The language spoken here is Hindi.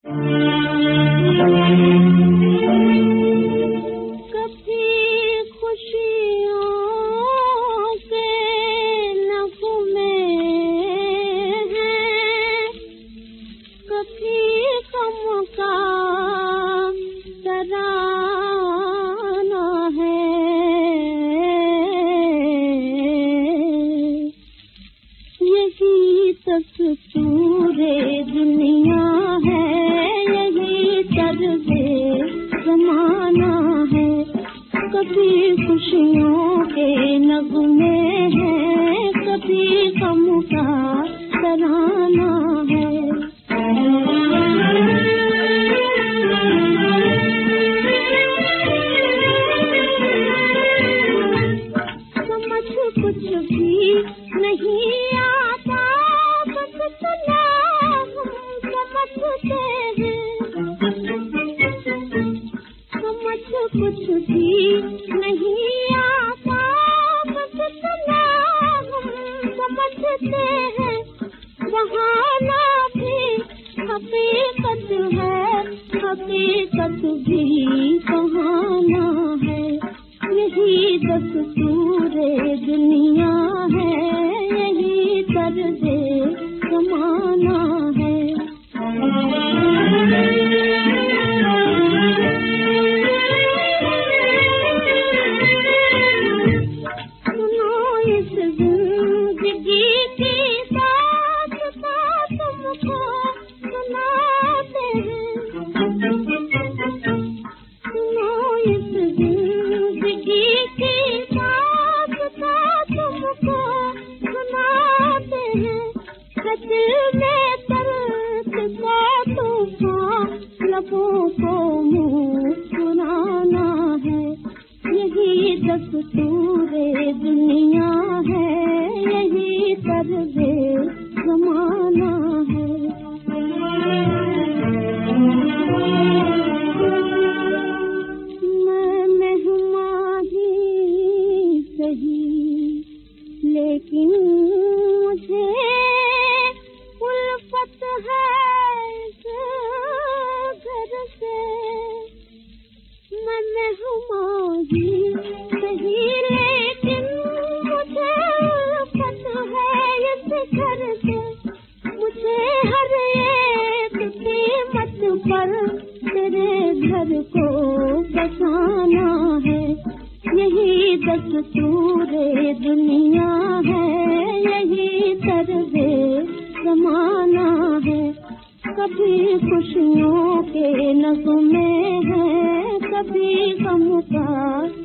पूरे दुनिया है, यही तर्ज़े ज़माना है। कभी खुशियों के नगमे हैं, कभी गम का तराना है। समझ कुछ भी नहीं आता, बस सुना हम समझते हैं। समझ कुछ भी नहीं आता, बस सुना हम समझते हैं। बहाना भी हकीकत है, हकीकत भी बहाना है। यही दस्तूरे दुनिया है, यही तर्ज़े ज़माना है। सुनो इस जिंदगी की दास्तां तुमको सुनाते हैं। सुनो इस जिंदगी की दास्तां तुमको सुनाते हैं। दिल में दर्द का तूफान, लबों को मुस्कुराना है। यही दस्तूरे दुनिया है, यही तर्ज़े ज़माना है। मैं मेहमान ही सही, लेकिन मुझे उल्फत है इस घर से। मैं मेहमान ही सही, लेकिन मुझे उल्फत है इस घर से। मुझे हर एक कीमत पर तेरे घर को बसाना है। यही दस्तूरे दुनिया है, यही तर्ज़े ज़माना है। कभी खुशियों के नगमे हैं, कभी गम का